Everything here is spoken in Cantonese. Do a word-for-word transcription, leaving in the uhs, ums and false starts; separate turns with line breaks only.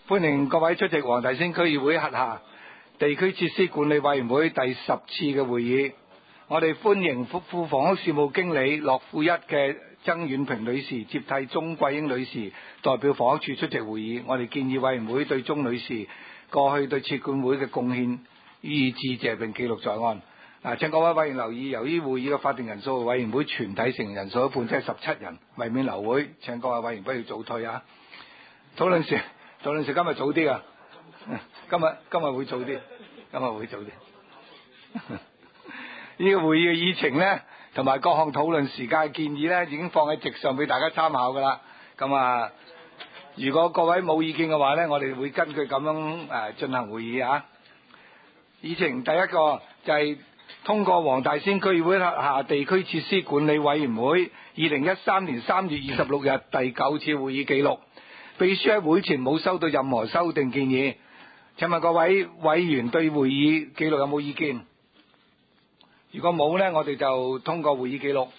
歡迎各位出席黃大仙區議會轄下地區設施管理委員會第十次嘅會議。我哋歡迎副副房屋事務經理樂富一嘅曾婉萍女士接替鍾桂英女士代表房屋處出席會議。我哋建議委員會對鍾女士過去對設管會嘅貢獻予以致謝並記錄在案。嗱，請各位委員留意，由於會議嘅法定人數委員會全體成員人數一半，即係十七人，為免流會，請各位委員不要早退啊！討論時。討論時今日早啲啊！今日今日會早啲，今日會早啲。呢個會議嘅議程呢，同埋各項討論時間嘅建議呢，已經放喺席上俾大家參考㗎啦。咁啊，如果各位冇意見嘅話呢，我哋會根據咁樣誒進行會議啊。議程第一個就係通過黃大仙區議會轄下地區設施管理委員會二零一三年三月二十六日第九次會議記錄。秘書喺會前冇收到任何修訂建議，請問各位委員對會議記錄有冇意見？如果冇呢，我哋就通過會議記錄。